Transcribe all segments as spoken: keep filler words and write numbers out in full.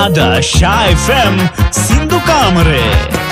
අද ශා F M සින්දු කාමරේ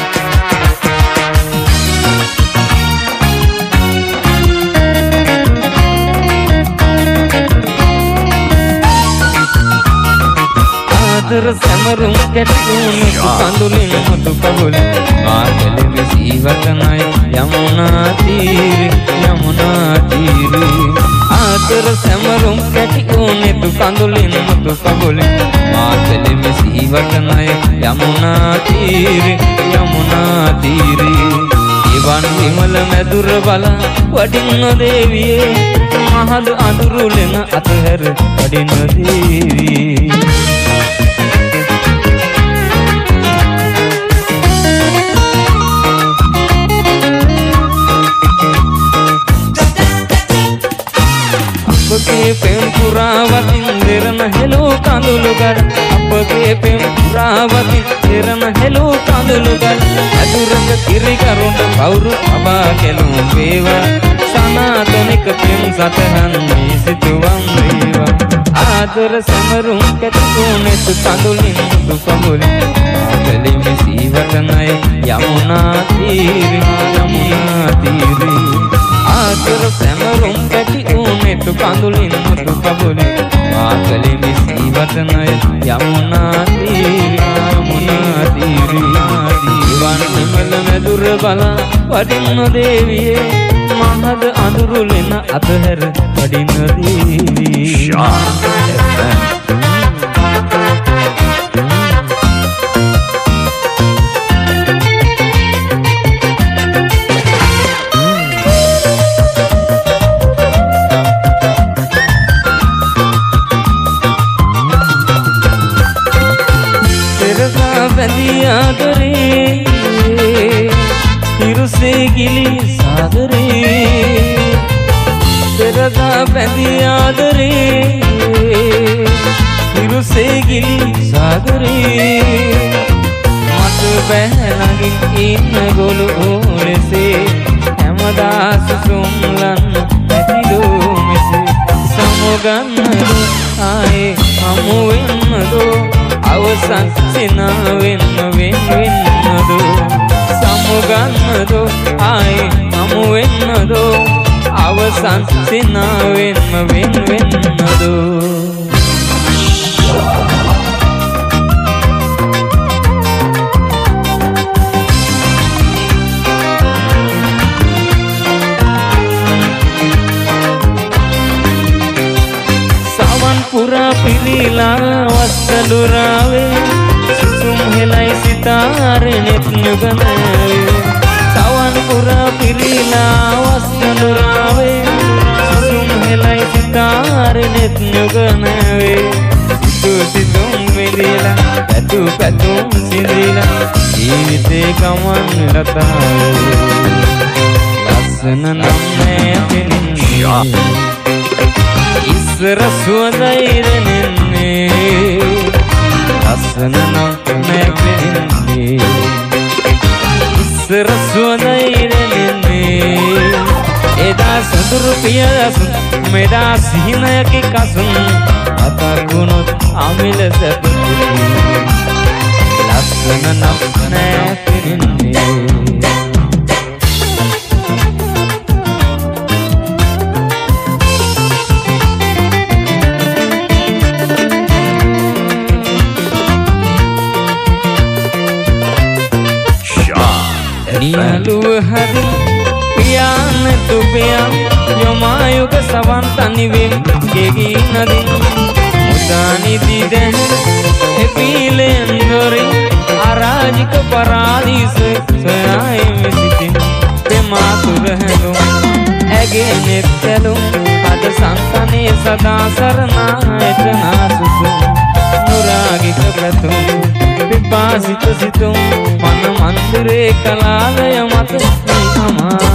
ආදර සමරුම් කැටුණු කඳුලින් මුතු පගුල මාතල විසීවතනයි යමුනා තීරි යමුනා තීරි ආදර සමරුම් කැටුණු කඳුලින් මුතු පගුල මාතල විසීවතනයි යමුනා තීරි යමුනා තීරි ඊවන් විමල මැදුර බල වඩින්න දේවියේ මහද අඳුරුලෙන අතහැර වඩින්න දේවි අපගේ පෙම් පුරාවතින් දෙරන හෙළූ කඳුළුගල් අපගේ පෙම් පුරාවතින් දෙරන හෙළූ කඳුළුගල් අදුරක කිරිකරුන්ට කවුරු අබා කෙළුම් වේවා සනාතනික පෙම් සතහන් මේ සිතුවම් වේවා ආදර සමරුම් කැටුණු කඳුලින් මුතු පගුලින් මාතලි විසීවතනය යමුනා තීරි යමුනා තීරි ආදර සමරුම් කැටුණු කඳුලින් මුතු පගුලින් මාතලි විසීවතනය යමුනා තීරි යමුනා තීරි ඊවන් විමල මැදුර බල වඩින්න දේවියේ මහද අඳුරුලෙන අතහැර වඩින්න දේවි ශා එෆ් එම් ආදරේ හිරුසේ ගිලි සාගරේ පෙරදා බැඳි ආදරේ හිරුසේ ගිලි සාගරේ මත බැලගින් ඉන්න ගොළු ඕලෙසේ හැමදා සුසුම්ලන් ඇතිලෝ මෙසේ සමුගන්නදෝ ආයේ හමු වෙන්නදෝ අවසන් සිනාවෙන්න වෙන් වෙන්නදෝ සමුගන්නදෝ ආයේ හමු වෙන්නදෝ අවසන් සිනාවෙන්න වෙන් වෙන්නදෝ පුරා පිරීලා වස්සලුරාවේ සුසුම් හෙලයි සිතාරෙනෙත් නුගනාවේ සවන් පුරා පිරීලා වස්සලුරාවේ සුසුම් හෙලයි සිතාරෙනෙත් නුගනාවේ සිතු සිතුම් මෙදිලා පැතු පැතුම් සිදිලා ජීවිතේ ගමන් රතාවේ ලස්සන නම් නැතිනින්නේ ඉස්සර සුවඳයිරෙන්නේ ලස්සන නම් නැගෙන්නේ ඉස්සර සුවඳයිරෙන්නේ එදා සඳුරු පියසුන් මෙදා සිහිනයකි කසුන් අතකුණොත් අමිල සැපුනේ ලස්සන නම් නැගෙන්නේ නියලුව හරි පියාන තුපියම් යොමායුක සවන් තනිවෙම් ගෙගී නදින් මුදානිදි දැන් එපීලෙන් දොරි අරාජික පරාදීස සොයායිම සිටින් දෙමාතුර හැඳුම් ඇගේ නෙත්තැලුම් අද සංතනේ සදා සරණා එතනා සුසුම් නුරාගික පැතුම් පිපාසිත සිතුම් මන මන්දිරේ කලාලය මත අමා